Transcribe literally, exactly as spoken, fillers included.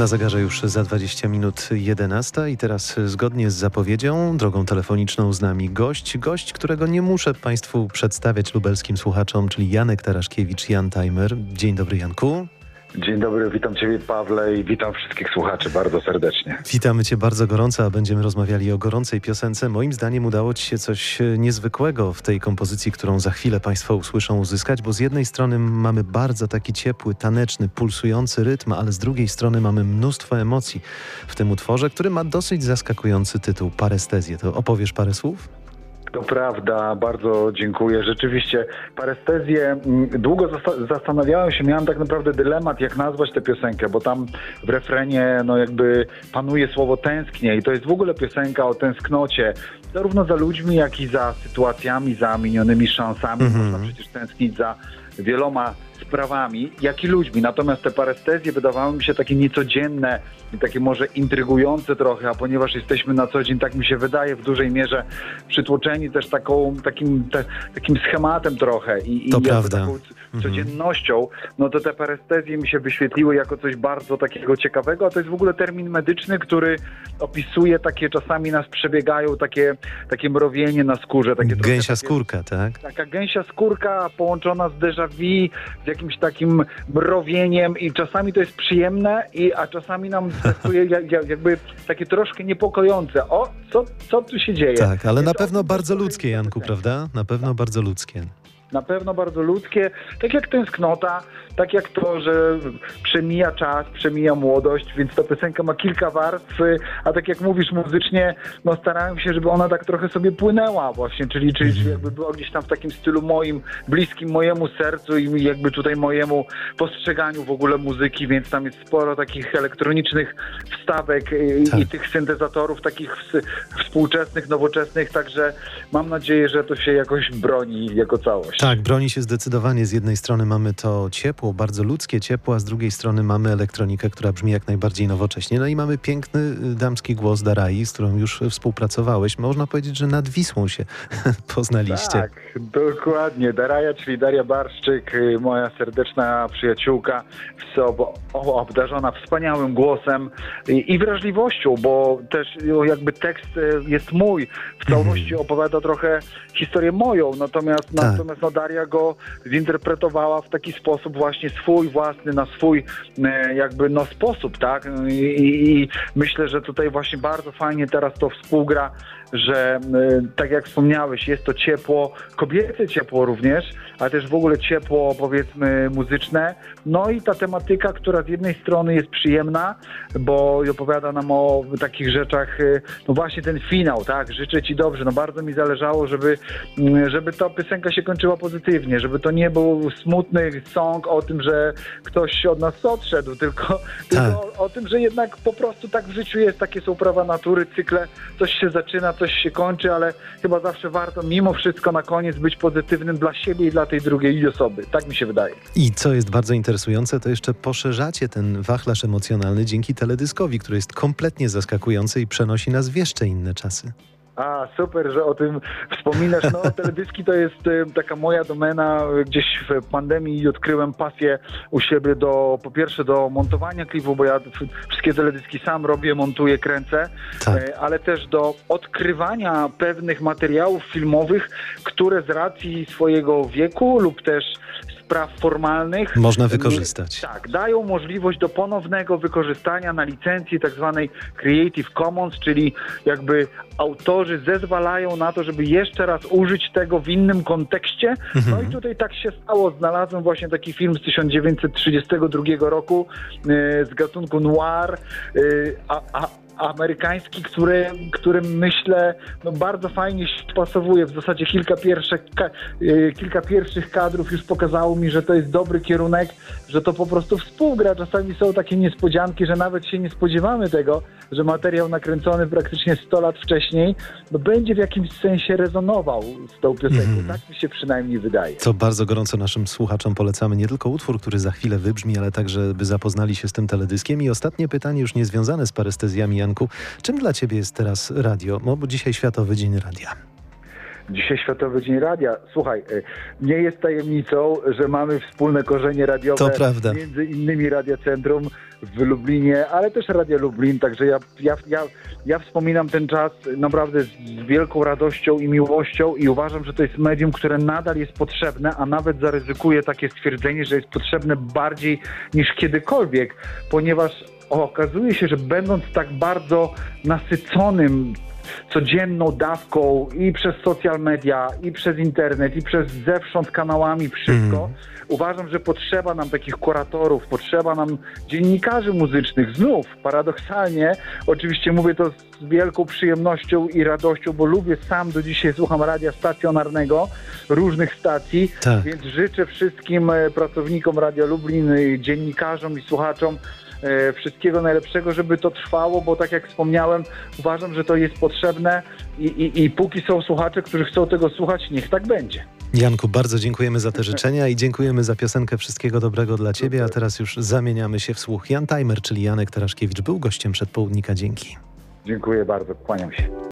Na zegarze już za dwadzieścia minut jedenasta i teraz zgodnie z zapowiedzią drogą telefoniczną z nami gość, gość, którego nie muszę Państwu przedstawiać lubelskim słuchaczom, czyli Janek Taraszkiewicz, Jan Timer. Dzień dobry, Janku. Dzień dobry, witam Ciebie, Pawle, i witam wszystkich słuchaczy bardzo serdecznie. Witamy Cię bardzo gorąco, a będziemy rozmawiali o gorącej piosence. Moim zdaniem udało Ci się coś niezwykłego w tej kompozycji, którą za chwilę Państwo usłyszą, uzyskać, bo z jednej strony mamy bardzo taki ciepły, taneczny, pulsujący rytm, ale z drugiej strony mamy mnóstwo emocji w tym utworze, który ma dosyć zaskakujący tytuł Parestezję. To opowiesz parę słów? To prawda, bardzo dziękuję. Rzeczywiście parestezję, długo zasta- zastanawiałem się, miałem tak naprawdę dylemat, jak nazwać tę piosenkę, bo tam w refrenie no jakby panuje słowo tęsknię i to jest w ogóle piosenka o tęsknocie, zarówno za ludźmi, jak i za sytuacjami, za minionymi szansami. Mm-hmm. Można przecież tęsknić za wieloma sprawami, jak i ludźmi. Natomiast te parestezje wydawały mi się takie niecodzienne i takie może intrygujące trochę, a ponieważ jesteśmy na co dzień, tak mi się wydaje, w dużej mierze przytłoczeni też taką, takim, te, takim schematem trochę i, to i prawda. taką codziennością, no to te parestezje mi się wyświetliły jako coś bardzo takiego ciekawego, a to jest w ogóle termin medyczny, który opisuje takie, czasami nas przebiegają takie, takie mrowienie na skórze. Takie gęsia takie, skórka, tak? Taka gęsia skórka połączona z déjà vu, z jakimś takim mrowieniem i czasami to jest przyjemne, i, a czasami nam stresuje jak, jakby takie troszkę niepokojące. O, co, co tu się dzieje? Tak, ale Więc na pewno tym bardzo też ludzkie, Janku, prawda? Na pewno tak. Bardzo ludzkie. Na pewno bardzo ludzkie, tak jak tęsknota, tak jak to, że przemija czas, przemija młodość, więc ta piosenka ma kilka warstw, a tak jak mówisz muzycznie, no starałem się, żeby ona tak trochę sobie płynęła właśnie, czyli, czyli, czyli jakby była gdzieś tam w takim stylu moim, bliskim mojemu sercu i jakby tutaj mojemu postrzeganiu w ogóle muzyki, więc tam jest sporo takich elektronicznych wstawek i, tak. i tych syntezatorów takich współczesnych, nowoczesnych, także mam nadzieję, że to się jakoś broni jako całość. Tak, broni się zdecydowanie. Z jednej strony mamy to ciepło, bardzo ludzkie ciepło, a z drugiej strony mamy elektronikę, która brzmi jak najbardziej nowocześnie. No i mamy piękny damski głos Darai, z którą już współpracowałeś. Można powiedzieć, że nad Wisłą się poznaliście. Tak, dokładnie. Daraja, czyli Daria Barszczyk, moja serdeczna przyjaciółka, obdarzona wspaniałym głosem i wrażliwością, bo też jakby tekst jest mój. W całości opowiada trochę historię moją, natomiast, tak. natomiast no, Daria go zinterpretowała w taki sposób właśnie swój własny, na swój jakby no sposób, tak? I, i myślę, że tutaj właśnie bardzo fajnie teraz to współgra, że tak jak wspomniałeś, jest to ciepło, kobiece ciepło również, ale też w ogóle ciepło, powiedzmy, muzyczne. No i ta tematyka, która z jednej strony jest przyjemna, bo opowiada nam o takich rzeczach, no właśnie ten finał, tak? Życzę Ci dobrze, no bardzo mi zależało, żeby, żeby ta piosenka się kończyła pozytywnie, żeby to nie był smutny song o tym, że ktoś od nas odszedł, tylko, tylko o, o tym, że jednak po prostu tak w życiu jest, takie są prawa natury, cykle, coś się zaczyna, coś się kończy, ale chyba zawsze warto mimo wszystko na koniec być pozytywnym dla siebie i dla tej drugiej osoby. Tak mi się wydaje. I co jest bardzo interesujące, to jeszcze poszerzacie ten wachlarz emocjonalny dzięki teledyskowi, który jest kompletnie zaskakujący i przenosi nas w jeszcze inne czasy. A, super, że o tym wspominasz. No, teledyski to jest y, taka moja domena. Gdzieś w pandemii odkryłem pasję u siebie do, po pierwsze do montowania klipów, bo ja wszystkie teledyski sam robię, montuję, kręcę, tak. y, ale też do odkrywania pewnych materiałów filmowych, które z racji swojego wieku lub też spraw formalnych można wykorzystać. Tak, dają możliwość do ponownego wykorzystania na licencji tak zwanej Creative Commons, czyli jakby autorzy zezwalają na to, żeby jeszcze raz użyć tego w innym kontekście. Mhm. No i tutaj tak się stało. Znalazłem właśnie taki film z tysiąc dziewięćset trzydziestego drugiego roku yy, z gatunku noir, yy, a, a amerykański, który, którym myślę no bardzo fajnie się pasowuje. W zasadzie kilka pierwszych, ka, y, kilka pierwszych kadrów już pokazało mi, że to jest dobry kierunek, że to po prostu współgra. Czasami są takie niespodzianki, że nawet się nie spodziewamy tego, że materiał nakręcony praktycznie sto lat wcześniej no będzie w jakimś sensie rezonował z tą piosenką. Mm. Tak mi się przynajmniej wydaje. Co bardzo gorąco naszym słuchaczom polecamy nie tylko utwór, który za chwilę wybrzmi, ale także by zapoznali się z tym teledyskiem. I ostatnie pytanie już niezwiązane z parestezjami, Janku. Czym dla Ciebie jest teraz radio? No, bo dzisiaj Światowy Dzień Radia. Dzisiaj Światowy Dzień Radia. Słuchaj, y, nie jest tajemnicą, że mamy wspólne korzenie radiowe To prawda. między innymi Radia Centrum w Lublinie, ale też Radia Lublin, także ja, ja, ja, ja wspominam ten czas naprawdę z wielką radością i miłością i uważam, że to jest medium, które nadal jest potrzebne, a nawet zaryzykuję takie stwierdzenie, że jest potrzebne bardziej niż kiedykolwiek, ponieważ okazuje się, że będąc tak bardzo nasyconym codzienną dawką i przez social media, i przez internet, i przez zewsząd kanałami, wszystko. Mm. Uważam, że potrzeba nam takich kuratorów, potrzeba nam dziennikarzy muzycznych. Znów, paradoksalnie, oczywiście mówię to z wielką przyjemnością i radością, bo lubię, sam do dzisiaj słucham radia stacjonarnego, różnych stacji, Tak. więc życzę wszystkim e, pracownikom Radia Lublin, e, dziennikarzom i słuchaczom e, wszystkiego najlepszego, żeby to trwało, bo tak jak wspomniałem, uważam, że to jest potrzebne i, i, i póki są słuchacze, którzy chcą tego słuchać, niech tak będzie. Janku, bardzo dziękujemy za te życzenia i dziękujemy za piosenkę. Wszystkiego dobrego dla ciebie, a teraz już zamieniamy się w słuch. Jan Tajmer, czyli Janek Taraszkiewicz, był gościem Przedpołudnika. Dzięki. Dziękuję bardzo, kłaniam się.